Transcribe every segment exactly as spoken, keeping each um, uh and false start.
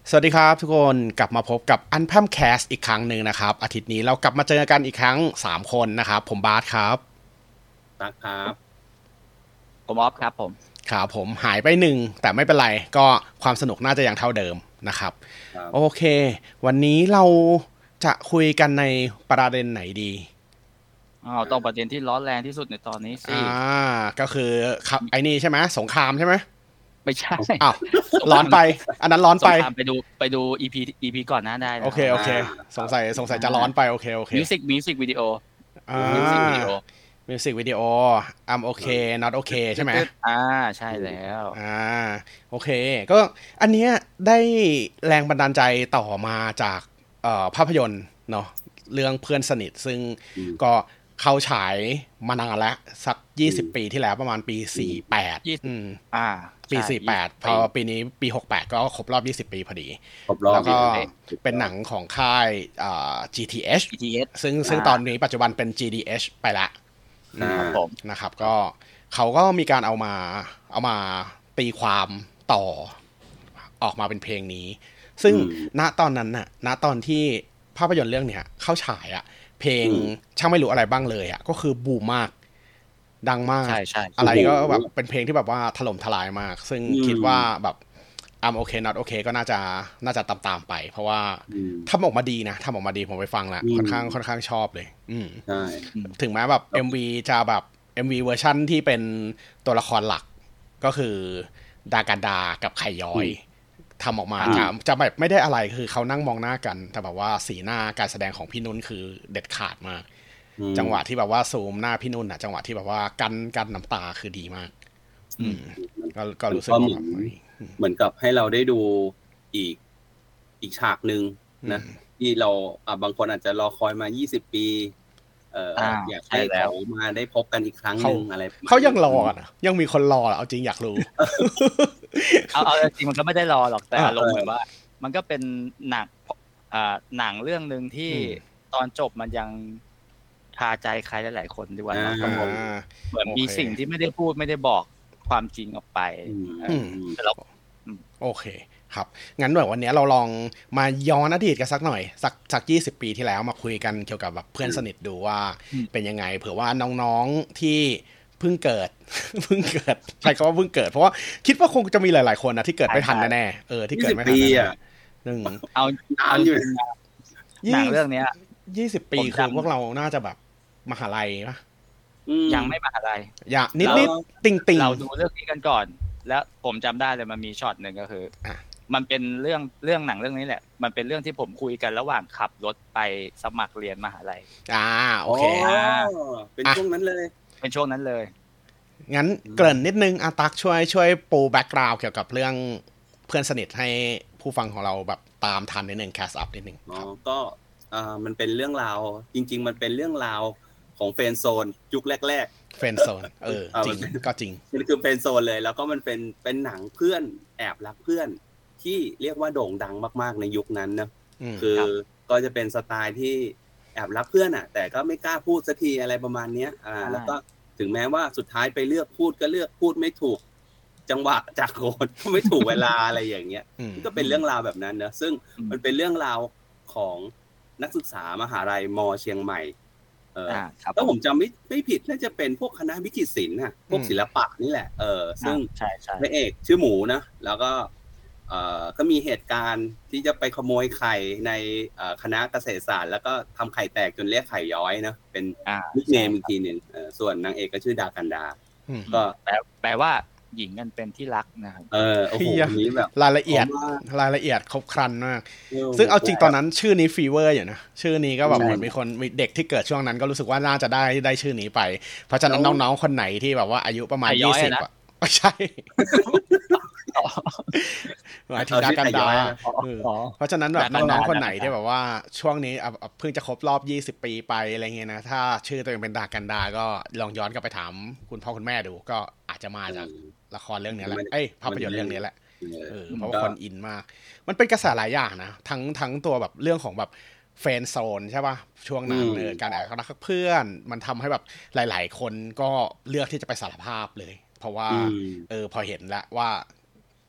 สวัสดีครับทุกคนกลับมาพบกับอันพัมแคสอีกครั้งหนึ่งนะครับอาทิตย์นี้เรากลับมาเจอกันอีกครั้งสามคนนะครับผมบาสครับตักครับผมออฟครับผมครับผมหายไปหนึ่งแต่ไม่เป็นไรก็ความสนุกน่าจะยังเท่าเดิมนะครับโอเควันนี้เราจะคุยกันในประเด็นไหนดีอ๋อต้องประเด็นที่ร้อนแรงที่สุดในตอนนี้สิอ่าก็คือไอ้นี่ใช่ไหมสงครามใช่ไหมไม่ใช่อ้าวร้อนไปอันนั้นร้อนไปไปดูไปดู อี พี อี พี ก่อนหน้าได้นะโอเคโอเคสงสัยสงสัยจะร้อนไปโอเคโอเคมิวสิกมิวสิกวิดีโออ่ามิวสิกวิดีโอมิวสิกวิดีโอ I'm okay not okay ใช่ไหมอ่าใช่แล้วอ่าโอเคก็อันเนี้ยได้แรงบันดาลใจต่อมาจากเอ่อภาพยนตร์เนาะเรื่องเพื่อนสนิทซึ่งก็เข้าฉายมานานแล้วสักยี่สิบปีที่แล้วประมาณปีสี่สิบแปดอืมอ่าปีสี่สิบแปดพอปีนี้ปีหกสิบแปดก็ครบรอบยี่สิบปีพอดีแล้วก็เป็นหนังของค่ายอ่า จี ที เอช ซึ่งซึ่งตอนนี้ปัจจุบันเป็น จี ดี เอช ไปละนะครับก็เขาก็มีการเอามาเอามาตีความต่อออกมาเป็นเพลงนี้ซึ่งณตอนนั้นน่ะณตอนที่ภาพยนตร์เรื่องเนี้ยเข้าฉายอ่ะเพลงช่างไม่รู้อะไรบ้างเลยอ่ะก็คือบูมมากดังมากอะไรก็แบบเป็นเพลงที่แบบว่าถล่มทลายมากซึ่งคิดว่าแบบI'm okay not okay ก็น่าจะน่าจะตามๆไปเพราะว่าทำออกมาดีนะทำออกมาดีผมไปฟังแล้วค่อนข้างค่อนข้างชอบเลยอืมใช่ถึงแม้แบบ เอ็ม วี จะแบบ เอ็ม วี เวอร์ชั่นที่เป็นตัวละครหลักก็คือดากันดากับไข่ย้อยทำออกมาจะจะแบบไม่ได้อะไรคือเขานั่งมองหน้ากันแต่แบบว่าสีหน้าการแสดงของพี่นุ่นคือเด็ดขาดมากจังหวะที่แบบว่าซูมหน้าพี่นุ่นอ่ะจังหวะที่แบบว่ากันกันน้ำตาคือดีมากอืมก็ก็รู้สึกว่าเหมือนกับให้เราได้ดูอีกอีกฉากนึงนะที่เราอ่ะบางคนอาจจะรอคอยมายี่สิบปีเอ่ออยากให้เขามาได้พบกันอีกครั้งนึงอะไรเขายังรออ่ะยังมีคนรออ่ะเอาจริงอยากรู้เอาเอาจริงมันก็ไม่ได้รอหรอกแต่อารมณ์เหมือนว่ามันก็เป็นหนังอ่าหนังเรื่องนึงที่ตอนจบมันยังคาใจใครหลายๆคนดีกว่านะเหมือนมีสิ่งที่ไม่ได้พูดไม่ได้บอกความจริงออกไปโอเคครับงั้นแบบวันนี้เราลองมาย้อนอดีตกันสักหน่อยสักสักยี่สิบปีที่แล้วมาคุยกันเกี่ยวกับแบบเพื่อนสนิทดูว่าเป็นยังไงเผื่อว่าน้องๆที่เพิ่งเกิดเพิ่งเกิดใช่คำว่าเพิ่งเกิดเพราะว่าคิดว่าคงจะมีหลายๆคนนะที่เกิดไม่ทันแน่ๆเออที่เกิดไม่ทันแน่ๆหนึ่งเอาเอาอยู่หนังเรื่องนี้ยี่สิบปีคือพวกเราน่าจะแบบมหาลัยปะยังไม่มหาลัยอย่านิดๆติ่งๆเราดูเรื่องนี้กันก่อนแล้วผมจำได้เลยมันมีช็อตหนึ่งก็คือมันเป็นเรื่องเรื่องหนังเรื่องนี้แหละมันเป็นเรื่องที่ผมคุยกันระหว่างขับรถไปสมัครเรียนมหาลัยอ่าโอเคเป็นช่วงนั้นเลยเป็นช่วงนั้นเลยงั้นเกริ่นนิดนึงอาตักช่วยช่วยปูแบ็กกราวด์เกี่ยวกับเรื่องเพื่อนสนิทให้ผู้ฟังของเราแบบตามทันนิดนึงแคสอัพนิดนึงอ๋อก็อ่ามันเป็นเรื่องราวจริงๆมันเป็นเรื่องราวของเฟรนด์โซนยุคแรกๆเฟรนด์โซนเออจริงก็จริงมันคือเฟรนด์โซนเลยแล้วก็มันเป็นเป็นหนังเพื่อนแอบรักเพื่อนที่เรียกว่าโด่งดังมากๆในยุคนั้นนะคือก็จะเป็นสไตล์ที่แอบรักเพื่อนอ่ะแต่ก็ไม่กล้าพูดสักทีอะไรประมาณนี้อ่าแล้วก็ถึงแม้ว่าสุดท้ายไปเลือกพูดก็เลือกพูดไม่ถูกจังหวะจากโคนก็ไม่ถูกเวลาอะไรอย่างเงี้ยก็เป็นเรื่องราวแบบนั้นนะซึ่งมันเป็นเรื่องราวของนักศึกษามหาลัยม.เชียงใหม่เออถ้าผมจำไม่ไม่ผิดน่าจะเป็นพวกคณะวิจิตรศิลป์น่ะพวกศิลปะนี่แหละเออซึ่งพระเอกชื่อหมูนะแล้วก็เอ่อก็มีเหตุการณ์ที่จะไปขโมยไข่ในคณะเกษตรศาสตร์แล้วก็ทำไข่แตกจนเรียกไข่ย้อยนะเป็นนิคเนมอีกทีนึงส่วนนางเอกก็ชื่อดากันดาก็แปลแปลว่าหญิงกันเป็นที่รักนะครับเออโอ้โหนี้แบบรายละเอียดรายละเอียดครบครันมากซึ่งเอาจริงตอนนั้นชื่อนี้ฟีเวอร์อยู่นะชื่อนี้ก็แบบเหมือนมีคนมีเด็กที่เกิดช่วงนั้นก็รู้สึกว่าน่าจะได้ได้ชื่อนี้ไปเพราะฉะนั้นน้องๆคนไหนที่แบบว่าอายุประมาณยี่สิบอ่ะไม่ใช่หมายถึงดากันดาเพราะฉะนั้นแบบน้องๆคนไหนที่แบบว่าช่วงนี้เพิ่งจะครบรอบยี่สิบปีไปอะไรเงี้ยนะถ้าชื่อตัวเองเป็นดากันดาก็ลองย้อนกลับไปถามคุณพ่อคุณแม่ดูก็อาจจะมาจากละครเรื่องนี้แหละเอ้ยภาพยนตร์เรื่องนี้แหละเออเพราะว่าคนอินมากมันเป็นกระแสหลายอย่างนะทั้งทั้งตัวแบบเรื่องของแบบเฟรนด์โซนใช่ป่ะช่วงนั้นเออการแอบรักเพื่อนมันทำให้แบบหลายๆคนก็เลือกที่จะไปสารภาพเลยเพราะว่าเออพอเห็นแล้วว่า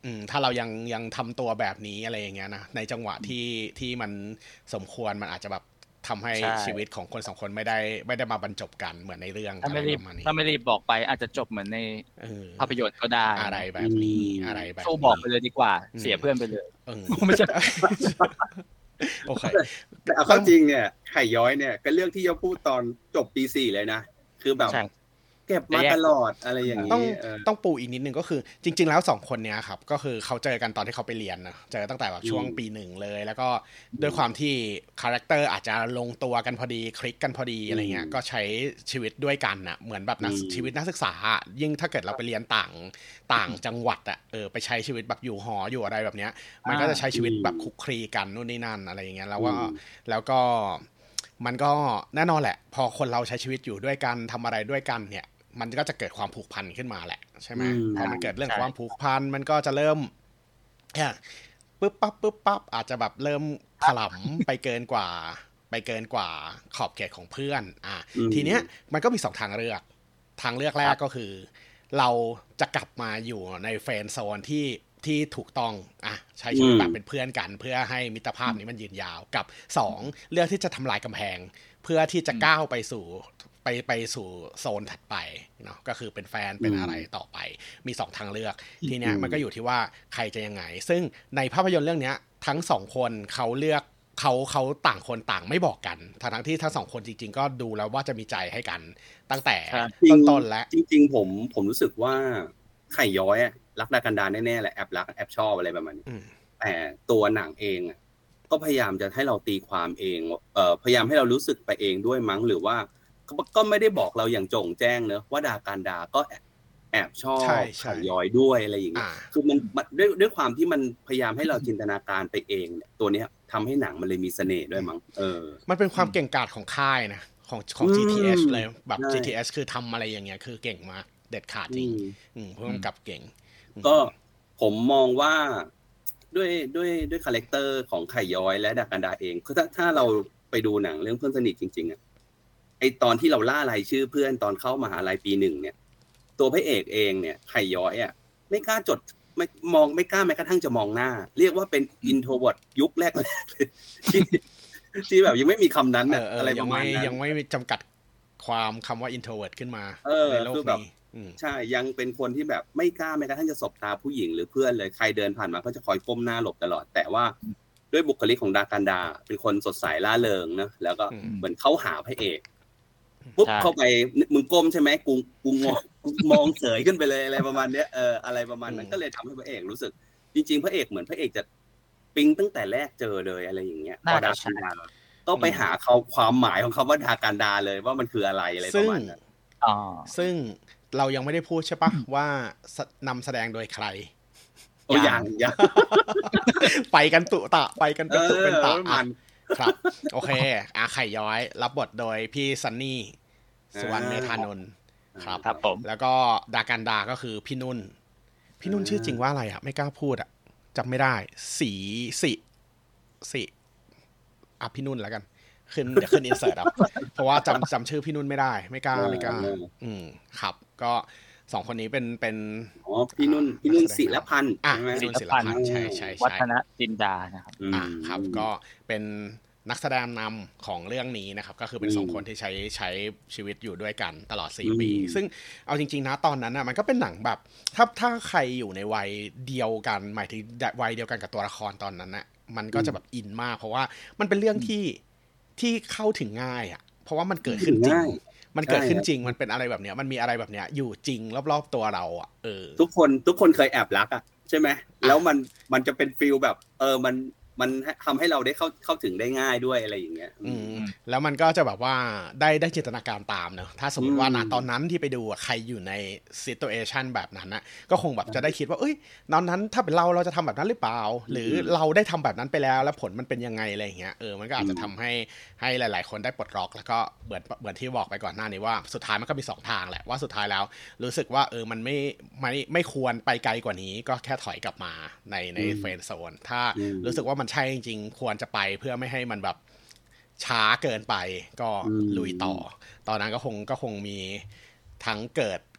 อืมถ้าเรายังยังทำตัวแบบนี้อะไรอย่างเงี้ยนะในจังหวะที่ที่มันสมควรมันอาจจะแบบทำให้ชีวิตของคนสองคนไม่ได้ไม่ได้มาบรรจบกันเหมือนในเรื่องถ้าไม่รีบถ้าไม่รีบบอกไปอาจจะจบเหมือนในภาพยนตร์ก็ได้อะไรแบบนี้อะไรแบบสู้บอกไปเลยดีกว่าเสียเพื่อนไปเลยไม่ใช่โอเคแต่เอาเข้าจริงเนี่ยไข่ย้อยเนี่ยก็เรื่องที่จะพูดตอนจบปีสี่เลยนะคือแบบเก็บมาตลอดอะไรอย่างนี้ต้องต้องปูอีกนิดนึงก็คือจริงๆแล้วสองคนเนี้ยครับก็คือเขาเจอกันตอนที่เขาไปเรียนนะเจอตั้งแต่แบบช่วงปีหนึ่งเลยแล้วก็ด้วยความที่คาแรคเตอร์อาจจะลงตัวกันพอดีคลิกกันพอดีอะไรเงี้ยก็ใช้ชีวิตด้วยกันน่ะเหมือนแบบนักชีวิตนักศึกษายิ่งถ้าเกิดเราไปเรียนต่างต่างจังหวัดอ่ะเออไปใช้ชีวิตแบบอยู่หออยู่อะไรแบบเนี้ยมันก็จะใช้ชีวิตแบบคุกคลีกันนู่นนี่นั่นอะไรอย่างเงี้ยแล้วว่าแล้วก็มันก็แน่นอนแหละพอคนเราใช้ชีวิตอยู่ด้วยกันทำอะไรด้วยกันเนี่ยมันก็จะเกิดความผูกพันขึ้นมาแหละใช่ไหมพอมันเกิดเรื่องความผูกพันมันก็จะเริ่มเนี่ยปึ๊บปั๊บปึ๊บปั๊บอาจจะแบบเริ่มถลำไปเกินกว่าไปเกินกว่าขอบเขตของเพื่อนอ่ะทีเนี้ยมันก็มีสองทางเลือกทางเลือกแรกก็คือเราจะกลับมาอยู่ในเฟรนด์โซนที่ที่ถูกต้องอ่ะใช้ชีวิตแบบเป็นเพื่อนกันเพื่อให้มิตรภาพนี้มันยืนยาวกับสองเลือกที่จะทำลายกำแพงเพื่อที่จะก้าวไปสู่ไปไปสู่โซนถัดไปเนาะก็คือเป็นแฟนเป็นอะไรต่อไปมีสองทางเลือกทีเนี้ยมันก็อยู่ที่ว่าใครจะยังไงซึ่งในภาพยนตร์เรื่องนี้ทั้งสองคนเขาเลือกเขาเขาต่างคนต่างไม่บอกกันทั้งที่ทั้งสองคนจริงๆก็ดูแล้วว่าจะมีใจให้กันตั้งแต่ต้นๆแล้วจริงๆผมผมรู้สึกว่าไข่ย้อยรักดากันดาแน่ๆแหละแอบรักแอบชอบอะไรประมาณนี้แต่ตัวหนังเองก็พยายามจะให้เราตีความเองเอ่อพยายามให้เรารู้สึกไปเองด้วยมั้งหรือว่าก็ไม่ได้บอกเราอย่างโจ่งแจ้งเนอะว่าดาการดาก็แอบชอบไข่ย้อยด้วยอะไรอย่างเงี้ยคือมันด้วยด้วยความที่มันพยายามให้เราจินตนาการไปเองตัวเนี้ยทำให้หนังมันเลยมีเสน่ห์ด้วยมั้งเออมันเป็นความเก่งกาจของค่ายนะของของ จี ที เอส เลยแบบ จี ที เอส คือทำอะไรอย่างเงี้ยคือเก่งมากเด็ดขาดจริงผู้กำกับเก่งก็ผมมองว่าด้วยด้วยด้วยคาแรคเตอร์ของไข่ย้อยและดากันดาเองคือถ้าถ้าเราไปดูหนังเรื่องเพื่อนสนิทจริงๆอ่ะไอตอนที่เราล่ารายชื่อเพื่อนตอนเข้ามหาลัยปีหนึ่งเนี่ยตัวพระเอกเองเนี่ยไข่ย้อยอ่ะไม่กล้าจดไม่มองไม่กล้าแม้กระทั่งจะมองหน้าเรียกว่าเป็นอินโทรเวิร์ตยุคแรกเลยที่ที่แบบยังไม่มีคำนั้นอะไรประมาณนั้นยังไม่จำกัดความคำว่าอินโทรเวิร์ตขึ้นมาในโลกนี้ใช่ยังเป็นคนที่แบบไม่กล้าแม้กระทั่งจะสบตาผู้หญิงหรือเพื่อนเลยใครเดินผ่านมาก็จะคอยก้มหน้าหลบตลอดแต่ว่าด้วยบุคลิกของดากันดาเป็นคนสดใสร่าเริงนะแล้วก็เหมือนเข้าหาพระเอกปุ๊บเข้าไปมึงก้มใช่ไหมกูกูมองมองเสยขึ้นไปเลยอะไรประมาณเนี้ยเอออะไรประมาณนั้นก็เลยทำให้พระเอกรู้สึกจริงๆพระเอกเหมือนพระเอกจะปิ๊งตั้งแต่แรกเจอเลยอะไรอย่างเงี้ยพอดากันดาก็ไปหาเขาความหมายของคำว่าดากันดาเลยว่ามันคืออะไรอะไรประมาณนั้นซึ่งเรายังไม่ได้พูดใช่ปะว่านำแสดงโดยใครอย่างอย่างไปกันตุตะไปกันเป็นตุเป็นตะครับโอเคอาไข่ย้อยรับบทโดยพี่ซันนี่สุวรรณเมธานนท์ครับครับผมแล้วก็ดากันดาก็คือพี่นุ่นพี่นุ่นชื่อจริงว่าอะไรอ่ะไม่กล้าพูดอ่ะจำไม่ได้สีสิสิอ่ะพี่นุ่นแล้วกันขึ้นเดี๋ยวขึ้นอินเสิร์ตเอาเพราะว่าจำจำชื่อพี่นุ่นไม่ได้ไม่กล้าไม่กล้าอืมครับก็สองคนนี้เป็นเป็นอ๋อพี่นุ่นพี่นุ่นศิลพันธ์ใช่ไหมศิลพันธ์ใช่ใช่วัฒนจินดานะครับอ่าครับก็เป็นนักแสดงนำของเรื่องนี้นะครับก็คือเป็นสองคนที่ใช้ใช้ชีวิตอยู่ด้วยกันตลอดสี่ปีซึ่งเอาจริงๆนะตอนนั้นนะมันก็เป็นหนังแบบถ้าถ้าใครอยู่ในวัยเดียวกันหมายถึงวัยเดียวกันกับตัวละครตอนนั้นนะมันก็จะแบบอินมากเพราะว่ามันเป็นเรื่องที่ที่เข้าถึงง่ายอ่ะเพราะว่ามันเกิดขึ้นจริงมันเกิดขึ้นจริงมันเป็นอะไรแบบเนี้ยมันมีอะไรแบบเนี้ยอยู่จริงรอบๆตัวเราอ่ะเออทุกคนทุกคนเคยแอบรักอ่ะใช่ไหมแล้วมันมันจะเป็นฟีลแบบเออมันมันทำให้เราได้เข้าเข้าถึงได้ง่ายด้วยอะไรอย่างเงี้ยอืมแล้วมันก็จะแบบว่าได้ได้จินตนาการตามเนอะถ้าสมมติว่าณตอนนั้นที่ไปดูใครอยู่ในซิทูเอชันแบบนั้นนะก็คงแบบจะได้คิดว่าเอ้ยตอนนั้นถ้าเป็นเราเราจะทำแบบนั้นหรือเปล่าหรือเราได้ทำแบบนั้นไปแล้วแล้วผลมันเป็นยังไงอะไรอย่างเงี้ยเออมันก็อาจจะทำให้ให้หลายๆคนได้ปลดล็อกแล้วก็เหมือนเหมือนที่บอกไปก่อนหน้านี้ว่าสุดท้ายมันก็มีสองทางแหละว่าสุดท้ายแล้วรู้สึกว่าเออมันไม่ไม่ไม่ควรไปไกลกว่านี้ก็แค่ถอยกลับมาในในเฟรนด์โซนถ้ารู้สึกว่ามันใช่จริงๆควรจะไปเพื่อไม่ให้มันแบบช้าเกินไปก็ลุยต่อตอนนั้นก็คงก็คงมีทั้งเกิด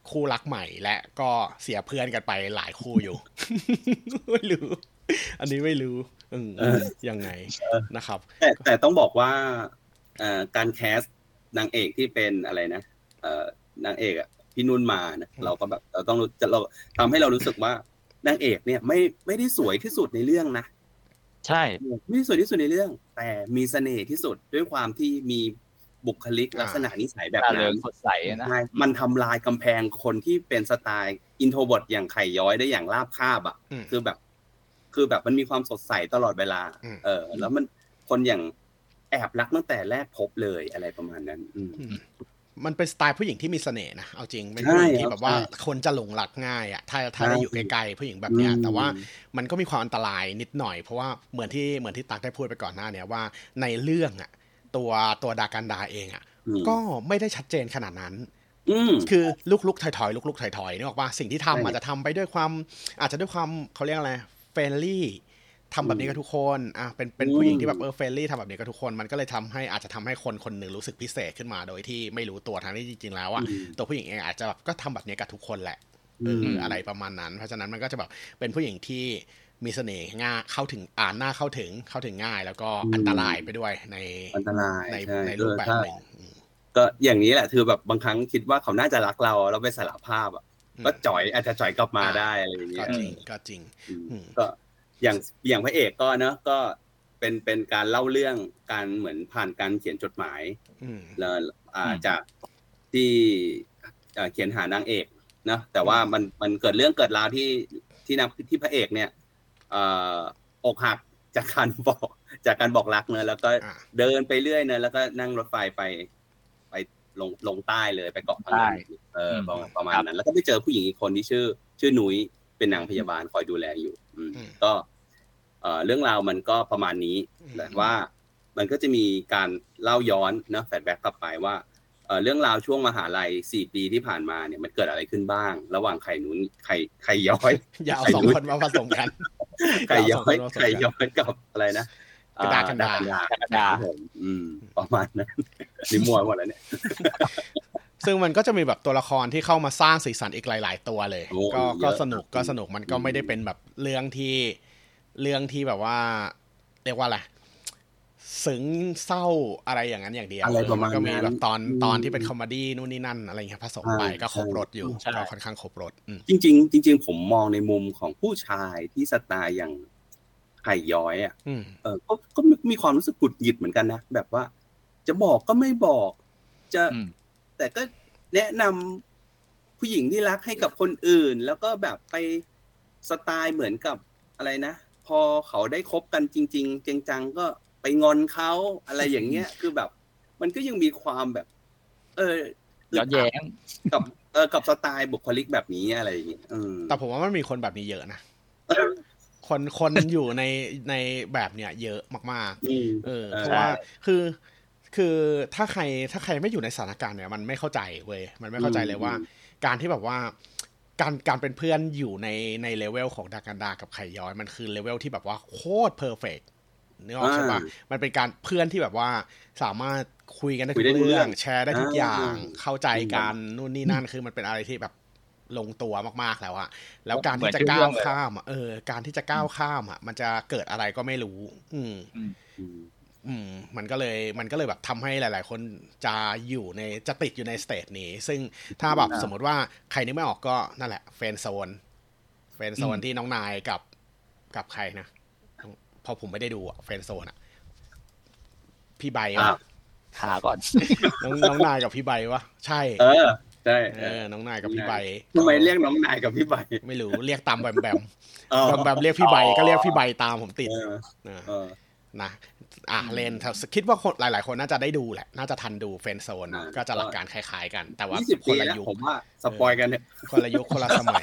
คู่รักใหม่และก็เสียเพื่อนกันไปหลายคู่อยู่ ไม่รู้อันนี้ไม่รู้ยังไงนะครับแต่แต่ต้องบอกว่าการแคสนางเอกที่เป็นอะไรนะนางเอกอ่ะพี่นุ่นมานะเราก็แบบเราต้องเราทำให้เรารู้สึกว่านางเอกเนี่ยไม่ไม่ได้สวยที่สุดในเรื่องนะใช่ไม่ได้สวยที่สุดในเรื่องแต่มีเสน่ห์ที่สุดด้วยความที่มีบุคลิกลักษณะนิสัยแบบนั้นสดใสนะมันทำลายกำแพงคนที่เป็นสไตล์อินโทรเวิร์ตอย่างไข่ย้อยได้อย่างราบคาบอ่ะคือแบบคือแบบมันมีความสดใสตลอดเวลาเออแล้วมันคนอย่างแอบรักตั้งแต่แรกพบเลยอะไรประมาณนั้นมันเป็นสไตล์ผู้หญิงที่มีเสน่ห์นะเอาจริงเป็นผู้หญิงที่แบบว่าคนจะหลงรักง่ายอ่ะถ้าถ้าได้อยู่ใกล้ๆผู้หญิงแบบเนี้ยแต่ว่ามันก็มีความอันตรายนิดหน่อยเพราะว่าเหมือนที่เหมือนที่ตั๊กได้พูดไปก่อนหน้าเนี้ยว่าในเรื่องอ่ะตัวตัวดากันดาเองอ่ะก็ไม่ได้ชัดเจนขนาดนั้นคือลุกๆถอยๆลุกๆถอยๆนึกออกป่ะสิ่งที่ทำอาจจะทำไปด้วยความอาจจะด้วยความเขาเรียกอะไรเฟรนลี่ทำแบบนี้กับทุกคนอ่ะเป็นเป็นผู้หญิงที่แบบเออเฟรนลี่ทำแบบนี้กับทุกคนมันก็เลยทำให้อาจจะทำให้คนคนหนึ่งรู้สึกพิเศษขึ้นมาโดยที่ไม่รู้ตัวทั้งที่จริงๆแล้วอ่ะตัวผู้หญิงเองอาจจะแบบก็ทำแบบนี้กับทุกคนแหละเอออะไรประมาณนั้นเพราะฉะนั้นมันก็จะแบบเป็นผู้หญิงที่มีเสน่ห์ง่ายเข้าถึงอ่านหน้าเข้าถึงเข้าถึงง่ายแล้วก็อันตรายไปด้วยในอันตรายในในรูปแบบหนึ่งก็อย่างนี้แหละคือแบบบางครั้งคิดว่าเขาน่าจะรักเราเราไปสารภาพอ่ะก็จ่อยอาจจะจ่อยกลับมาได้อะไรอย่างเงี้ยก็จริงก็จริงก็อย่างอย่างพระเอกก็เนอะก็เป็นเป็นการเล่าเรื่องการเหมือนผ่านการเขียนจดหมายแล้วจากที่เขียนหานางเอกนะแต่ว่ามันมันเกิดเรื่องเกิดราวที่ที่นำที่พระเอกเนี่ยอกหักจากการบอกจากการบอกรักเนอะแล้วก็เดินไปเรื่อยเนอะแล้วก็นั่งรถไฟไปไปลงลงใต้เลยไปเกาะพังงานเออประมาณนั้นแล้วก็ไปเจอผู้หญิงอีกคนที่ชื่อชื่อนุ้ยเป็นนางพยาบาลคอยดูแลอยู่ก็เรื่องราวมันก็ประมาณนี้แต่ว่ามันก็จะมีการเล่าย้อนนะแฟลชแบ็กกลับไปว่าเรื่องราวช่วงมหาลัยสี่ปีที่ผ่านมาเนี่ยมันเกิดอะไรขึ้นบ้างระหว่างไข่นุ้นไข่ไข่ย้อยอย่าเอาสองคนมาผสมกันไข่ย้อยไข่ย้อยกับอะไรนะกระดาษกระดาษกระดาษอืมประมาณนั้นลิมัวหมดแล้วเนี่ยซึ่งมันก็จะมีแบบตัวละครที่เข้ามาสร้างสีสันอีกหลายๆตัวเลยก็ก็สนุกก็สนุกมันก็ไม่ได้เป็นแบบเรื่องที่เรื่องที่แบบว่าเรียกว่าอะไรซึ้งเศร้าอะไรอย่างนั้นอย่างเดียวมันก็มีแบบตอนตอนที่เป็นคอมเมดี้นู่นนี่นั่นอะไรเงี้ยผสมไปก็ครบรสอยู่ก็ค่อนข้างครบรสจริงๆจริงๆผมมองในมุมของผู้ชายที่สไตล์อย่างไข่ย้อยอ่ะเออก็ก็มีความรู้สึกกุดหงิดเหมือนกันนะแบบว่าจะบอกก็ไม่บอกจะแต่ก็แนะนำผู้หญิงที่รักให้กับคนอื่นแล้วก็แบบไปสไตล์เหมือนกับอะไรนะพอเขาได้คบกันจริงๆจังๆก็ไปงอนเขาอะไรอย่างเงี้ยคือแบบมันก็ยังมีความแบบเออย้อนแย้งกับเออกับสไตล์บุคลิกแบบนี้อะไรอย่างเงี้ยแต่ผมว่ามันมีคนแบบนี้เยอะนะคนคนอยู่ในในแบบเนี้ยเยอะมากๆเออเพราะว่าคือคือถ้าใครถ้าใครไม่อยู่ในสถานการณ์เนี่ยมันไม่เข้าใจเว้ยมันไม่เข้าใจเลยว่าการที่แบบว่าการการเป็นเพื่อนอยู่ในในเลเวลของดากันดากับไข่ย้อยมันคือเลเวลที่แบบว่าโคตรเพอร์เฟกต์นึกออกใช่ป่ะมันเป็นการเพื่อนที่แบบว่าสามารถคุยกันได้ทุกเรื่องแชร์ได้ทุกอย่างเข้าใจกันนู่นนี่นั่นคือมันเป็นอะไรที่แบบลงตัวมากๆแล้วอะแล้วการที่จะก้าวข้ามเออการที่จะก้าวข้ามอะมันจะเกิดอะไรก็ไม่รู้อืมอืมมันก็เลยมันก็เลยแบบทำให้หลายๆคนจะอยู่ในจะติดอยู่ในสเตจนี้ซึ่งถ้าแบบสมมติว่าใครนึกไม่ออกก็นั่นแหละเฟรนด์โซนเฟรนด์โซนที่น้องนายกับกับใครนะพอผมไม่ได้ดูอะเฟรนด์โซนอะพี่ใบวะหาก่อนน้องน้องนายกับพี่ใบวะใช่เออใช่เออน้องนายกับพี่ใบทำไมเรียกน้องนายกับพี่ใบไม่รู้เรียกตามแบมแบมแบมแบมเรียกพี่ใบก็เรียกพี่ใบตามผมติดนะอ่ะเลนคิดว่าหลายๆคนน่าจะได้ดูแหละน่าจะทันดูเฟรนด์โซนก็จะหลักการคล้ายๆกันแต่ว่าคนละยุคผมว่าสปอยกันเนี่ยคนละยุคคนละสมัย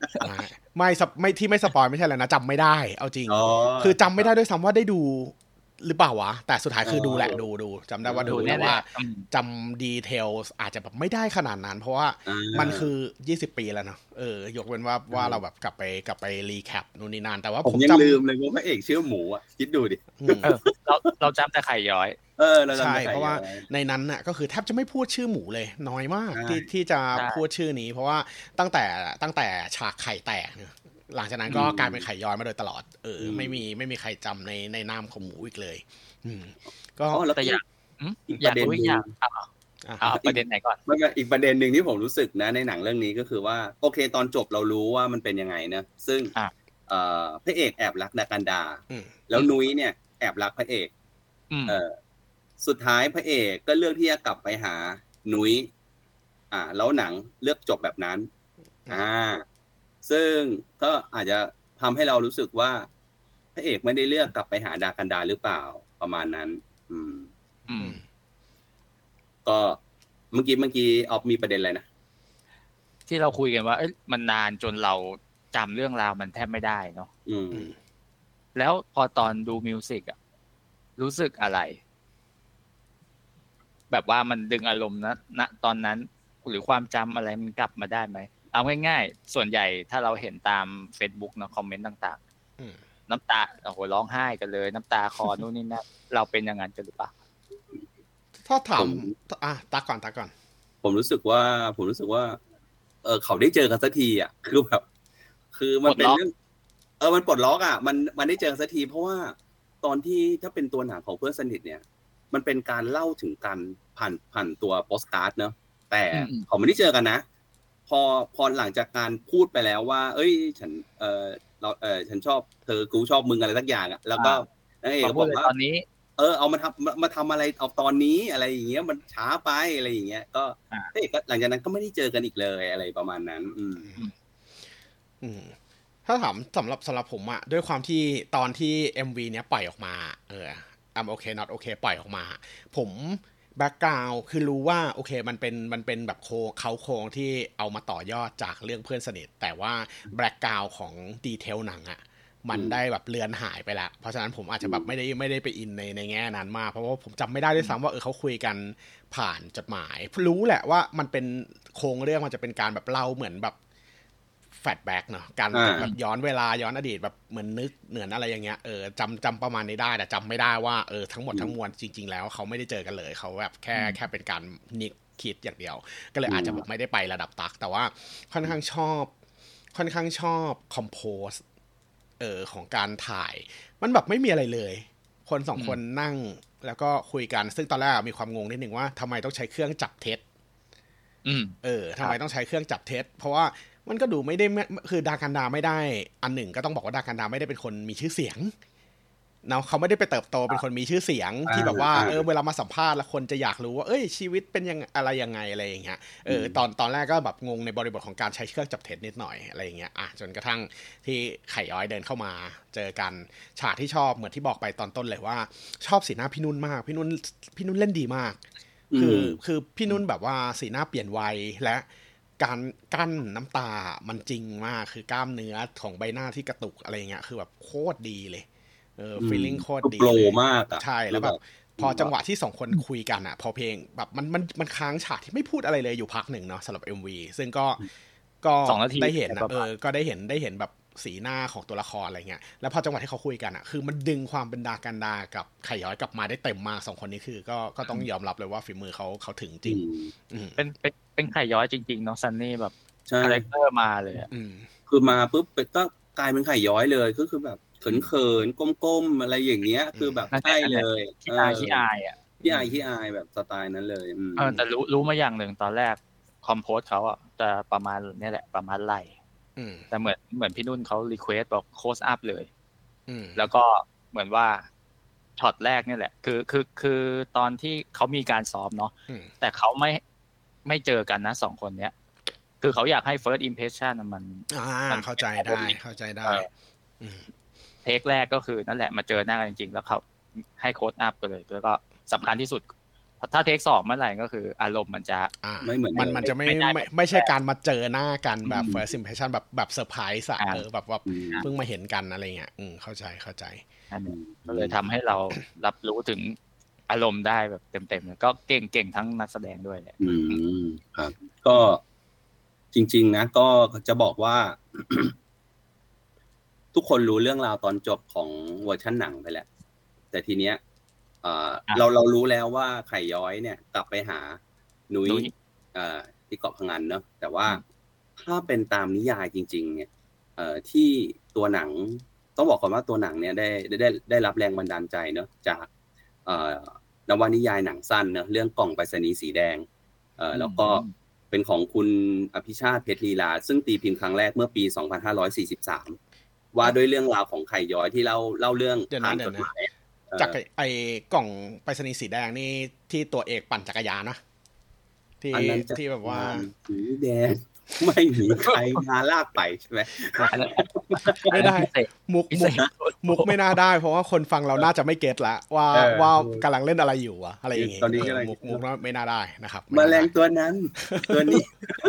ไม่ไม่ที่ไม่สปอยไม่ใช่อะไรนะจำไม่ได้เอาจริงคือจำไม่ได้ด้วยซ้ำว่าได้ดูหรือเปล่าวะแต่สุดท้ายคือดูแหละดูดูจำได้ว่าดูแต่ว่าจำดีเทลอาจจะแบบไม่ได้ขนาดนั้นเพราะว่ามันคือยี่สิบปีแล้วเนาะเออยกเว้นว่าว่าเราแบบกลับไปกลับไปรีแคปนู่นนี่นั่นแต่ว่าผมยังลืมเลยว่าพระเอกชื่อหมูอ่ะคิดดูดิเราเราจำแต่ไข่ย้อยเออใช่เพราะว่าในนั้นน่ะก็คือแทบจะไม่พูดชื่อหมูเลยน้อยมากที่ที่จะพูดชื่อนี้เพราะว่าตั้งแต่ตั้งแต่ฉากไข่แตกหลังจากนั้นก็กลายเป็นไข่ย้อยมาโดยตลอดเออไม่มีไม่มีใครจำในในนามของหมูอีกเลยอืมก็แต่อยากอยากรู้อยากเอาประเด็นไหนก่อนไม่ไม่อีกประเด็นหนึ่งที่ผมรู้สึกนะในหนังเรื่องนี้ก็คือว่าโอเคตอนจบเรารู้ว่ามันเป็นยังไงนะซึ่งเอ่อพระเอกแอบรักดากันดาแล้วนุ้ยเนี่ยแอบรักพระเอกเออสุดท้ายพระเอกก็เลือกที่จะกลับไปหานุ้ยอ่าแล้วหนังเลือกจบแบบนั้นอ่าซึ่งก็อาจจะทำให้เรารู้สึกว่าพระเอกไม่ได้เลือกกลับไปหาดากันดาหรือเปล่าประมาณนั้นอืมอืมก็เมื่อกี้เมื่อกี้ออฟมีประเด็นอะไรนะที่เราคุยกันว่าเอ้ยมันนานจนเราจำเรื่องราวมันแทบไม่ได้เนาะอืมแล้วพอตอนดูมิวสิกอะรู้สึกอะไรแบบว่ามันดึงอารมณ์นะณตอนนั้นหรือความจำอะไรมันกลับมาได้ไหมเอาง่ายๆส่วนใหญ่ถ้าเราเห็นตาม Facebook เนาะคอมเมนต์ต่างๆน้ำตาโอ้โหร้องไห้กันเลยน้ำตาคลอนู่นนี่นั่นเราเป็นอย่างนั้นกันหรือเปล่าถ้าถามอ่ะตาก่อนตาก่อนผมรู้สึกว่าผมรู้สึกว่าเออเขาได้เจอกันสักทีอ่ะคือแบบคือมันเป็นเรื่องเออมันปลดล็อกอ่ะมันมันได้เจอสักทีเพราะว่าตอนที่ถ้าเป็นตัวหนังของเพื่อนสนิทเนี่ยมันเป็นการเล่าถึงกันผ่านผ่านตัวโปสการ์ดเนอะแต่เขาไม่ได้เจอกันนะพอพอหลังจากการพูดไปแล้วว่าเอ้ยฉันเออเราเออฉันชอบเธอกูชอบมึงอะไรสักอย่างอ่ะแล้วก็นางเอกก็บอกว่าตอนนี้เออเอามาทำมาทำอะไรเอาตอนนี้อะไรอย่างเงี้ยมันช้าไปอะไรอย่างเงี้ยก็เฮ้ยก็หลังจากนั้นก็ไม่ได้เจอกันอีกเลยอะไรประมาณนั้นอืมอืมถ้าถามสำหรับสำหรับผมอะด้วยความที่ตอนที่ เอ็ม วี เนี้ยปล่อยออกมาเออ I'm okay not okay ปล่อยออกมาผมแบ็คกราวด์คือรู้ว่าโอเคมันเป็นมันเป็นแบบโคเขาโครงที่เอามาต่อยอดจากเรื่องเพื่อนสนิทแต่ว่าแบ็คกราวด์ของดีเทลหนังอะมันได้แบบเลือนหายไปแล้วเพราะฉะนั้นผมอาจจะแบบไม่ได้ไม่ได้ไปอินในในแง่นั้นมากเพราะว่าผมจำไม่ได้ด้วยซ้ำว่าเออเขาคุยกันผ่านจดหมายรู้แหละว่ามันเป็นโครงเรื่องมันจะเป็นการแบบเล่าเหมือนแบบแฟลชแบ็กเนาะการแบบย้อนเวลาย้อนอดีตแบบเหมือนนึกเหนือนอะไรอย่างเงี้ยเออจำจำประมาณนี้ได้แต่จำไม่ได้ว่าเออทั้งหมดทั้งมวลจริงๆแล้วเขาไม่ได้เจอกันเลยเขาแบบแค่แค่เป็นการนิกคิดอย่างเดียวก็เลยอาจจะแบบไม่ได้ไประดับตักแต่ว่าค่อนข้างชอบค่อนข้างชอบคอมโพสเออของการถ่ายมันแบบไม่มีอะไรเลยคนสองคนนั่งแล้วก็คุยกันซึ่งตอนแรกมีความงงนิดนึงว่าทำไมต้องใช้เครื่องจับเท็จเออทำไมต้องใช้เครื่องจับเท็จเพราะว่ามันก็ดูไม่ได้คือดากันดาไม่ได้อันหนึ่งก็ต้องบอกว่าดากันดาไม่ได้เป็นคนมีชื่อเสียงเนาะเขาไม่ได้ไปเติบโตเป็นคนมีชื่อเสียงที่แบบว่าเออเวลามาสัมภาษณ์แล้วคนจะอยากรู้ว่าเอ้ยชีวิตเป็นยังอะไรยังไงอะไรอย่างเงี้ยเออตอนตอนแรกก็แบบงงในบริบทของการใช้เครื่องจับเท็จนิดหน่อยอะไรอย่างเงี้ยอ่ะจนกระทั่งที่ไข่ย้อยเดินเข้ามาเจอกันฉากที่ชอบเหมือนที่บอกไปตอนต้นเลยว่าชอบสีหน้าพี่นุ่นมากพี่นุ่นพี่นุ่นเล่นดีมากคือคือพี่นุ่นแบบว่าสีหน้าเปลี่ยนวัยและการกั้นน้ำตามันจริงมากคือกล้ามเนื้อของใบหน้าที่กระตุกอะไรเงี้ยคือแบบโคตรดีเลยเออฟีลลิ่งโคตรดีเลยมากใช่แล้วแบบพอจังหวะที่สองคนคุยกันอ่ะพอเพลงแบบมันมันมันค้างฉากที่ไม่พูดอะไรเลยอยู่พักหนึ่งเนาะสำหรับ เอ็ม วี ซึ่งก็ก็ได้เห็นนะเออก็ได้เห็นได้เห็นแบบสีหน้าของตัวละครอะไรเงี้ยแล้วพอจังหวะที่เขาคุยกันอ่ะคือมันดึงความเป็นดากันดากับไข่ย้อยกลับมาได้เต็มมากสองคนนี้คือก็ก็ต้องยอมรับเลยว่าฝีมือเขาเขาถึงจริงเป็นเป็นเป็นไข่ย้อยจริงๆเนาะซันนี่แบบคาแรคเตอร์มาเลยอ่ะคือมาปุ๊บก็กลายเป็นไข่ย้อยเลยก็คือแบบเขินๆก้มๆอะไรอย่างเงี้ยคือแบบใช่เลยขี้อายขี้อายอ่ะขี้อายขี้อายแบบสไตล์นั้นเลยเออแต่รู้รู้มาอย่างหนึ่งตอนแรกคอมโพสเขาอ่ะจะประมาณนี้แหละประมาณไหลแต่เหมือนเหมือนพี่นุ่นเขารีเควสบอกโคสอัพเลยแล้วก็เหมือนว่าช็อตแรกนี่แหละคือคือคือตอนที่เขามีการซ้อมเนาะแต่เขาไม่ไม่เจอกันนะสองคนเนี้ยคือเขาอยากให้ first impression มันมันเข้าใจได้เข้าใจได้เทคแรกก็คือนั่นแหละมาเจอหน้ากันจริงๆแล้วเขาให้โค้ดอัพกันเลยแล้วก็สำคัญที่สุดถ้าเทคสองเมื่อไหร่ก็คืออารมณ์มันจะไม่เหมือนมันมันจะไม่ไม่ไม่ใช่การมาเจอหน้ากันแบบ first impression แบบแบบเซอร์ไพรส์อะเออแบบว่าเพิ่งมาเห็นกันอะไรเงี้ยอืมเข้าใจเข้าใจก็เลยทำให้เรารับรู้ถึงอารมณ์ได้แบบเต็มๆก็เก่งเก่งทั้งนักแสดงด้วยแหละอืมครับก็จริงๆนะก็จะบอกว่า ทุกคนรู้เรื่องราวตอนจบของเวอร์ชันหนังไปแล้วแต่ทีเนี้ยเอ่อเราเรารู้แล้วว่าไข่ย้อยเนี่ยกลับไปหานุ้ยเอ่อที่เกาะพะงันเนอะแต่ว่าถ้าเป็นตามนิยายจริงๆเนี่ยเอ่อที่ตัวหนังต้องบอกก่อนว่าตัวหนังเนี่ยได้ได้ได้รับแรงบันดาลใจเนอะจากเอ่อนวนิยายหนังสั้นเนอะเรื่องกล่องไปรษณีย์สีแดงเอ่อแล้วก็เป็นของคุณอภิชาติเพชรลีลาซึ่งตีพิมพ์ครั้งแรกเมื่อปีสองพันห้าร้อยสี่สิบสามว่าด้วยเรื่องราวของไข่ย้อยที่เล่าเล่าเรื่องทางจดหมายจากไอ้กล่องไปรษณีย์สีแดงนี่ที่ตัวเอกปั่นจักรยานนะที่ที่แบบว่าสีแดงไม่มีใครมาลากไปใช่ไหมไม่ได้มุกมุกมุกไม่น่าได้เพราะว่าคนฟังเราน่าจะไม่เก็ตละว่าว่ากำลังเล่นอะไรอยู่อะอะไรอย่างเงี้ยมุกมุกไม่น่าได้นะครับแมลงตัวนั้นตัวนี้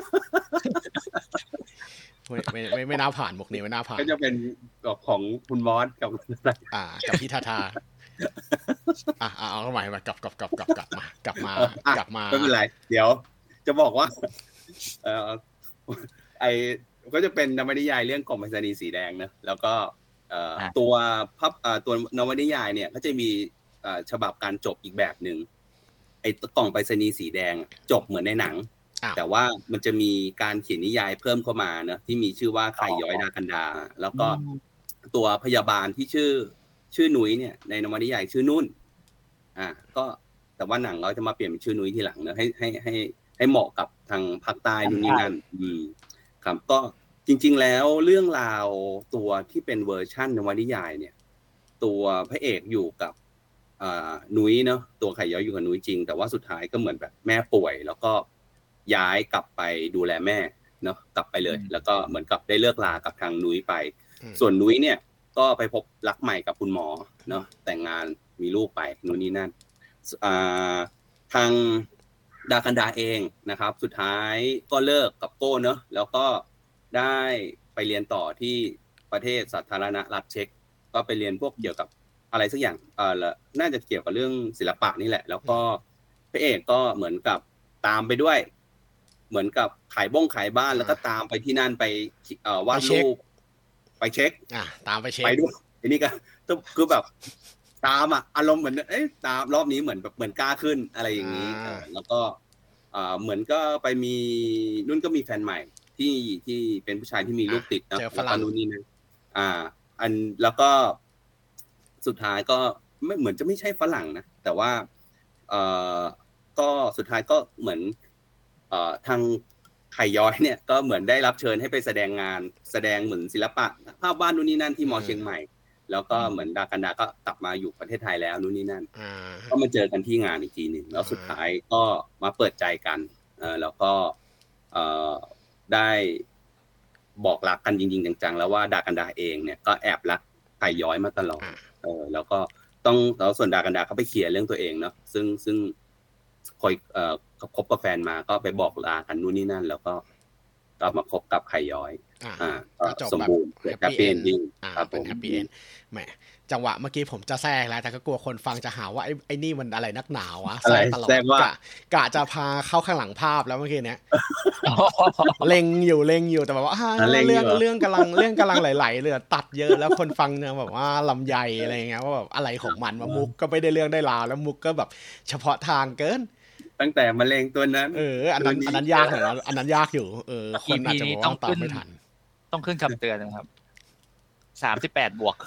ไม่ไม่ไม่ไม่น่าผ่านมุกนี้ไม่น่าผ่านก็จะเป็นของคุณมอสกับอ่ากับพี่ทาทาอ่ะเอาเข้ามามากับกับกับกับกลับมากลับมากลับมาไม่เป็นไรเดี๋ยวจะบอกว่าเออไอก็จะเป็นนวนิยายเรื่องกล่องไปรษณีย์สีแดงนะแล้วก็เอ่อตัวพับเอ่อตัวนวนิยายเนี่ยก็จะมีเอ่อฉบับการจบอีกแบบนึงไอกล่องไปรษณีย์สีแดงจบเหมือนในหนังแต่ว่ามันจะมีการเขียนนิยายเพิ่มเข้ามาเนอะที่มีชื่อว่าไข่ย้อยดากันดาแล้วก็ตัวพยาบาลที่ชื่อชื่อนุ้ยเนี่ยในนวนิยายชื่อนุ่นอ่าก็แต่ว่าหนังเราจะมาเปลี่ยนเป็นชื่อนุ้ยทีหลังเนอะให้ให้ให้ให้เหมาะกับทางภาคใต้นู่นนี่นั่นอืมครับก็จริงๆแล้วเรื่องราวตัวที่เป็นเวอร์ชั่นนวนิยายเนี่ยตัวพระเอกอยู่กับอ่านุ้ยเนาะตัวไข่ย้อยอยู่กับนุ้ยจริงแต่ว่าสุดท้ายก็เหมือนแบบแม่ป่วยแล้วก็ย้ายกลับไปดูแลแม่เนาะกลับไปเลยแล้วก็เหมือนกับได้เลิกลากับทางนุ้ยไปส่วนนุ้ยเนี่ยก็ไปพบรักใหม่กับคุณหมอเนาะแต่งงานมีลูกไปนู่นนี่นั่นอ่าทางดากันดาเองนะครับสุดท้ายก็เลิกกับโก้เนาะแล้วก็ได้ไปเรียนต่อที่ประเทศสาธารณรัฐเช็กก็ไปเรียนพวกเกี่ยวกับอะไรสักอย่างเออน่าจะเกี่ยวกับเรื่องศิลปะนี่แหละแล้วก็พระเอกก็เหมือนกับตามไปด้วยเหมือนกับขายบ้งขายบ้านแล้วก็ตามไปที่นั่นไปเอ่อวาดรูปไปเช็คอ่ะตามไปเช็คไปด้วยทีนี้ก็คือแบบตามอ่ะอารมณ์เหมือนเอ๊ะตามรอบนี้เหมือนแบบเหมือนกล้าขึ้นอะไรอย่างนี้แล้วก็อ่าเหมือนก็ไปมีนุ่นก็มีแฟนใหม่ที่ที่เป็นผู้ชายที่มีลูกติดนะแล้วก็นู่นนี่นะอ่าอันแล้วก็สุดท้ายก็ไม่เหมือนจะไม่ใช่ฝรั่งนะแต่ว่าเอ่อก็สุดท้ายก็เหมือนเอ่อทางไข่ย้อยเนี่ยก็เหมือนได้รับเชิญให้ไปแสดงงานแสดงเหมือนศิลปะภาพวาดนู่นนี่นั่นที่มอเชียงใหม่แล้วก็เหมือนดากันดาก็กลับมาอยู่ประเทศไทยแล้วนู่นนี่นั่นก็มาเจอกันที่งานอีกทีหนึ่งแล้วสุดท้ายก็มาเปิดใจกันเออแล้วก็เอ่อได้บอกรักกันจริงๆจังๆแล้วว่าดากันดาเองเนี่ยก็แอบรักไข่ย้อยมาตลอดเออแล้วก็ต้องแล้วส่วนดากันดาเขาไปเคลียร์เรื่องตัวเองเนาะซึ่งซึ่งคอยเอ่อคบกับแฟนมาก็ไปบอกลากันนู่นนี่นั่นแล้วก็ก็มาคบกับไข่ย้อยอ่าก็สมบูรณ์แฮปปี้เอนดิ้งครับเป็นแฮปปี้เอนด์แหมจังหวะเมื่อกี้ผมจะแทรกแล้วแต่ก็กลัวคนฟังจะหาว่าไอ้ไอ้นี่มันอะไรนักหนาวะแทรกตลอดกะกะจะพาเข้าข้างหลังภาพแล้วเมื่อกี้เนี้ยเล็งอยู่เล็งอยู่แต่แบบว่าเรื่องเรื่องกำลังเรื่องกำลังไหลๆเลยตัดเยอะแล้วคนฟังเนี่ยแบบว่าลำใหญ่อะไรเงี้ยว่าแบบอะไรของมันว่ามุกก็ไม่ได้เรื่องได้ราวแล้วมุกก็แบบเฉพาะทางเกินตั้งแต่มะเร็งตัวนั้นเอออันนั้นอันนั้นยากหน่อยนะอันนั้นยากอยู่เออคนอาจจะบอกว่าตอบไม่ทันต้องขึ้นคำเตือนนะครับสามสิบแปดบวก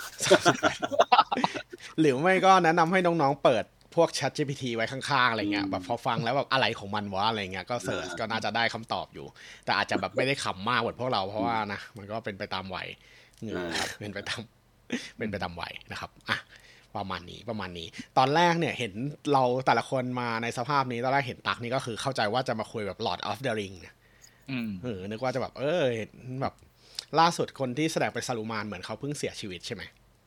หรือไม่ก็แนะนำให้น้องๆเปิดพวก Chat จี พี ที ไว้ข้างๆอะไรเงี้ยแบบพอฟังแล้วแบบอะไรของมันวะอะไรเงี้ยก็เสิร์ชก็น่าจะได้คำตอบอยู่แต่อาจจะแบบไม่ได้ขำมากเหมือนพวกเราเพราะว่านะมันก็เป็นไปตามวัยเงือเป็นไปตามเป็นไปตามวัยนะครับอ่ะประมาณนี้ประมาณนี้ตอนแรกเนี่ยเห็นเราแต่ละคนมาในสภาพนี้ตอนแรกเห็นตักนี่ก็คือเข้าใจว่าจะมาคุยแบบ Lord of the Ring เนี่ยเออนึกว่าจะแบบเออแบบล่าสุดคนที่แสดงเป็นซาลูมานเหมือนเขาเพิ่งเสียชีวิตใช่ไหม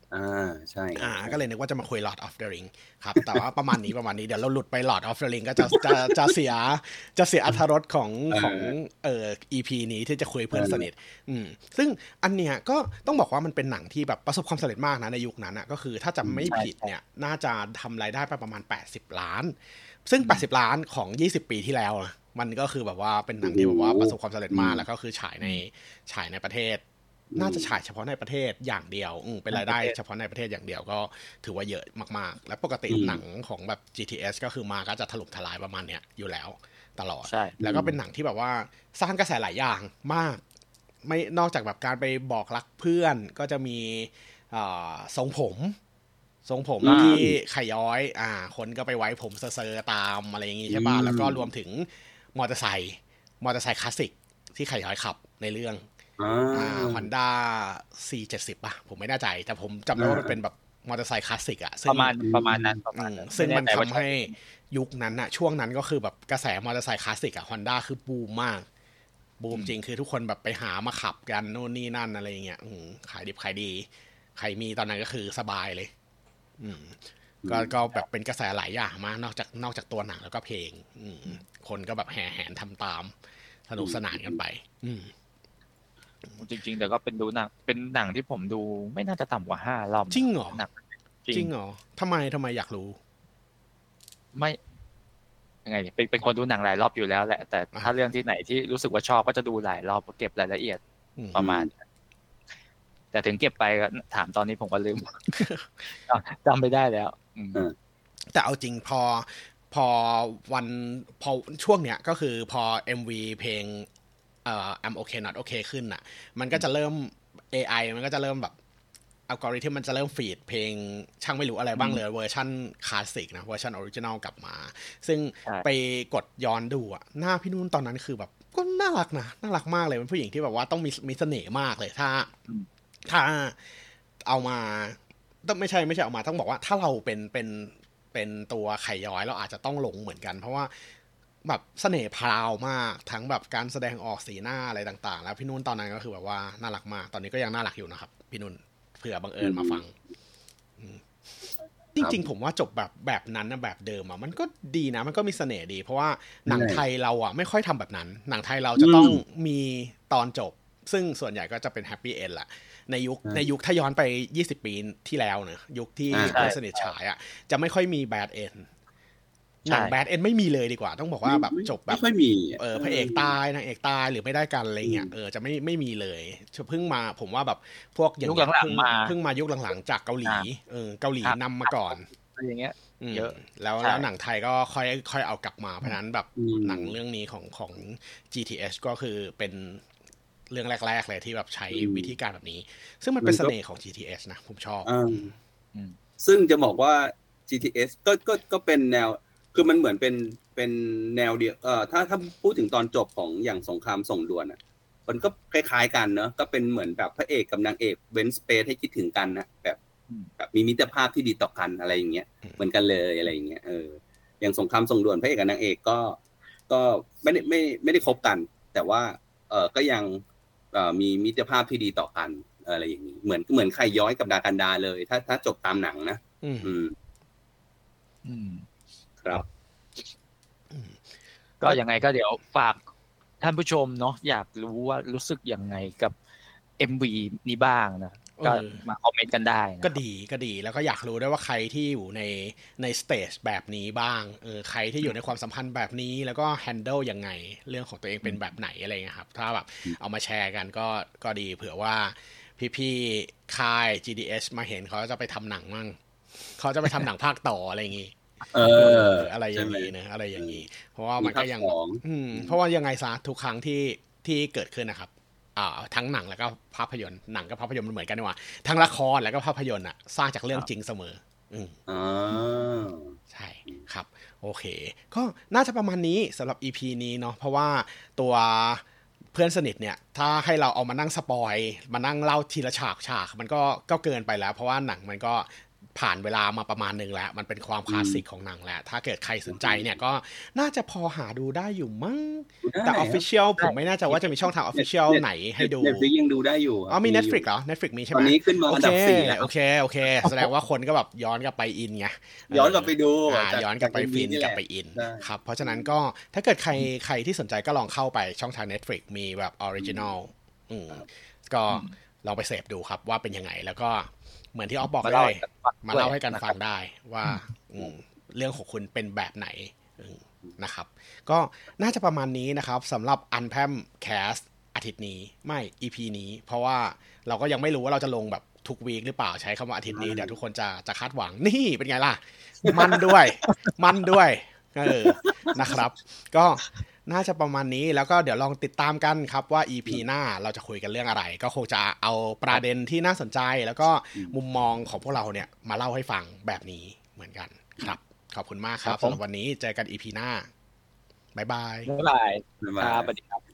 อ่าใช่อ่าก็เลยนึกว่าจะมาคุย Lord of the Ring ครับแต่ว่าประมาณนี้ประมาณนี้เดี๋ยวเราหลุดไป Lord of the Ring ก็จะจะจะเสียจะเสียอรรถรสของของเอ่อ อี พี นี้ที่จะคุยเพื่อนสนิทอืมซึ่งอันเนี้ยก็ต้องบอกว่ามันเป็นหนังที่แบบประสบความสำเร็จมากนะในยุคนั้นอ่ะก็คือถ้าจำไม่ผิดเนี่ยน่าจะทำรายได้ไปประมาณแปดสิบล้านซึ่งแปดสิบล้านของยี่สิบปีที่แล้วนะมันก็คือแบบว่าเป็นหนังที่แบบว่าประสบความสำเร็จมากแล้วก็คือฉายในฉายในประเทศน่าจะฉายเฉพาะในประเทศอย่างเดียวเป็นรายได้เฉพาะในประเทศอย่างเดียวก็ถือว่าเยอะมากๆและปกติหนังของแบบ จี ที เอส ก็คือมาก็จะถล่มทลายประมาณเนี้ยอยู่แล้วตลอดแล้วก็เป็นหนังที่แบบว่าสร้างกระแสหลายอย่างมากไม่นอกจากแบบการไปบอกรักเพื่อนก็จะมีทรงผมทรงผมที่ไขย้อยอ่าคนก็ไปไว้ผมเซอร์ๆตามอะไรอย่างงี้ใช่ป่ะแล้วก็รวมถึงมอเตอร์ไซค์มอเตอร์ไซค์คลาสสิกที่ไขย้อยขับในเรื่องอ่า Honda ซี เจ็ดสิบ ป่ะผมไม่แน่ใจแต่ผมจำได้ว่ามันเป็นแบบมอเตอร์ไซค์คลาสสิกอ่ะประมาณประมาณนั้นประมาณซึ่งมันทำให้ยุคนั้นอะช่วงนั้นก็คือแบบกระแสมอเตอร์ไซค์คลาสสิกอะ Honda คือบูมมากบูมจริงคือทุกคนแบบไปหามาขับกันโน่นนี่นั่นอะไรเงี้ยขายดิบขายดีใครมีตอนนั้นก็คือสบายเลยอืมก็ก็แบบเป็นกระแสหลายอย่างมากนอกจากนอกจากตัวหนังแล้วก็เพลงอืมคนก็แบบแห่แหนทำตามสนุกสนานกันไปอืมจริงๆแต่ก็เป็นดูหนังเป็นหนังที่ผมดูไม่น่าจะต่ำกว่าห้ารอบจริงเหรอจริงเหรอทำไมทำไมอยากรู้ไม่ยังไงเป็นเป็นคนดูหนังหลายรอบอยู่แล้วแหละแต่ถ้าเรื่องที่ไหนที่รู้สึกว่าชอบก็จะดูหลายรอบเก็บรายละเอียดประมาณแต่ถึงเก็บไปก็ถามตอนนี้ผมก็ลืมจำไม่ได้แล้วแต่เอาจริงพอพอวันพอช่วงเนี้ยก็คือพอ เอ็ม วี เพลงเอ่อ I'm okay not okay ขึ้นน่ะมันก็จะเริ่ม เอ ไอ มันก็จะเริ่มแบบอัลกอริทึมมันจะเริ่มฟีดเพลงช่างไม่รู้อะไรบ้างเลยเวอร์ชันคลาสสิกนะเวอร์ชันออริจินอลกลับมาซึ่งไปกดย้อนดูอะหน้าพี่นุ่นตอนนั้นคือแบบก็น่ารักนะน่ารักมากเลยเป็นผู้หญิงที่แบบว่าต้องมีมีเสน่ห์มากเลยถ้าถ้าเอามาต้องไม่ใช่ไม่ใช่เอามาต้องบอกว่าถ้าเราเป็นเป็นเป็นตัวไข่ย้อยเราอาจจะต้องหลงเหมือนกันเพราะว่าแบบเสน่ห์พราวมากทั้งแบบการแสดงออกสีหน้าอะไรต่างๆแล้วพี่นุ่นตอนนั้นก็คือแบบว่าน่ารักมากตอนนี้ก็ยังน่ารักอยู่นะครับพี่นุ่นเผื่อบังเอิญมาฟังจริงๆผมว่าจบแบบแบบนั้นนะแบบเดิมอ่ะมันก็ดีนะมันก็มีเสน่ห์ดีเพราะว่าหนังไทยเราอ่ะไม่ค่อยทำแบบนั้นหนังไทยเราจะต้องมีตอนจบซึ่งส่วนใหญ่ก็จะเป็นแฮปปี้เอนด์แหละในยุคในยุคถ้าย้อนไปยี่สิบปีที่แล้วเนอะยุคที่เพื่อนสนิทฉายอ่ะจะไม่ค่อยมีแบดเอนด์หนังแบดเอนด์ไม่มีเลยดีกว่าต้องบอกว่าแบบจบแบบไม่ค่อยมีเออพระเอกตายนางเอกตายหรือไม่ได้กันอะไรเงี้ยเออจะไม่ไม่มีเลยเพิ่งมาผมว่าแบบพวกอย่างหลังๆมาเพิ่งมายุคหลังๆจากเกาหลีเออเกาหลีนำมาก่อนอย่างเงี้ยเยอะแล้วแล้วหนังไทยก็ค่อยค่อยเอากลับมาเพราะนั้นแบบหนังเรื่องนี้ของของ จี ที เอช ก็คือเป็นเรื่องแรกๆเลยที่แบบใช้วิธีการแบบนี้ซึ่งมันเป็นเสน่ห์ของ จี ที เอช นะผมชอบซึ่งจะบอกว่า จี ที เอส ก็ก็ก็เป็นแนวคือมันเหมือนเป็นเป็นแนวเดียวเอ่อถ้าถ้าพูดถึงตอนจบของอย่างสงครามส่งด่วนอ่ะมันก็คล้ายๆกันเนอะก็เป็นเหมือนแบบพระเอกกับนางเอกเว้นสเปซให้คิดถึงกันนะแบบแบบมีมิตรภาพที่ดีต่อกันอะไรอย่างเงี้ยเหมือนกันเลยอะไรอย่างเงี้ยเอออย่างสงครามส่งด่วนพระเอกกับนางเอกก็ก็ไม่ได้ไม่ไม่ได้คบกันแต่ว่าเออก็ยังเอ่อมีมิตรภาพที่ดีต่อกันอะไรอย่างนี้เหมือนเหมือนไข่ย้อยกับดากันดาเลยถ้าถ้าจบตามหนังนะอืมอืมครับก็ยังไงก็เดี๋ยวฝากท่านผู้ชมเนาะอยากรู้ว่ารู้สึกยังไงกับ เอ็ม วี นี้บ้างนะก็มาคอมเมนต์กันได้ก็ดีก็ดีแล้วก็อยากรู้ด้วยว่าใครที่อยู่ในในสเตจแบบนี้บ้างเออใครที่อยู่ในความสัมพันธ์แบบนี้แล้วก็แฮนเดิลยังไงเรื่องของตัวเองเป็นแบบไหนอะไรเงี้ยครับถ้าแบบเอามาแชร์กันก็ก็ดีเผื่อว่าพี่ๆค่าย จี ดี เอช มาเห็นเขาจะไปทำหนังมั่งเขาจะไปทำหนังภาคต่ออะไรอย่างงี้เอออะไรอย่างนี้นะอะไรอย่างนี้เพราะว่ามันก็ยังอืมเพราะว่ายังไงซะทุกครั้งที่ที่เกิดขึ้นนะครับอ่าทั้งหนังแล้วก็ภาพยนตร์หนังกับภาพยนตร์มันเหมือนกันว่าทั้งละครแล้วก็ภาพยนตร์อ่ะสร้างจากเรื่องจริงเสมออืมอ๋อใช่ครับโอเคก็น่าจะประมาณนี้สำหรับ อี พี นี้เนาะเพราะว่าตัวเพื่อนสนิทเนี่ยถ้าให้เราเอามานั่งสปอยมานั่งเล่าทีละฉากฉากมันก็ก็เกินไปแล้วเพราะว่าหนังมันก็ผ่านเวลามาประมาณนึงแล้วมันเป็นความคลาสสิกของหนังแล้วถ้าเกิดใครสนใจเนี่ยก็น่าจะพอหาดูได้อยู่มั้งแต่ Official ผมไม่แน่ใจว่าจะมีช่องทาง Official ไหนให้ดู Netflix ยังดูได้อยู่อ๋อมี Netflix เหรอ Netflix มีใช่ไหมตอนนี้ขึ้นมาอันดับสี่แล้วโอเคโอเคแสดงว่าคนก็แบบย้อนกลับไปอินไงย้อนกลับไปดูย้อนกลับไปฟินกลับไปอินครับเพราะฉะนั้นก็ถ้าเกิดใครใครที่สนใจก็ลองเข้าไปช่องทาง Netflix มีแบบ Original อืมก็ลองไปเสพดูครับว่าเป็นยังไงแล้วก็เหมือนที่ออฟบอกเลยมาเล่าให้กันฟังได้ว่าเรื่องของคุณเป็นแบบไหนนะครับก็น่าจะประมาณนี้นะครับสำหรับ Unpam Cast อาทิตย์นี้ไม่ อี พี นี้เพราะว่าเราก็ยังไม่รู้ว่าเราจะลงแบบทุกวีคหรือเปล่าใช้คำว่าอาทิตย์นี้เดี๋ยวทุกคนจะจะคาดหวังนี่เป็นไงล่ะมันด้วยมันด้วยเออนะครับก็น่าจะประมาณนี้แล้วก็เดี๋ยวลองติดตามกันครับว่า อี พี หน้าเราจะคุยกันเรื่องอะไรก็คงจะเอาประเด็นที่น่าสนใจแล้วก็มุมมองของพวกเราเนี่ยมาเล่าให้ฟังแบบนี้เหมือนกันครับขอบคุณมากครับสำหรับวันนี้เจอกัน อี พี หน้าบ๊ายบายบ๊ายบายครับสวัสดีครับ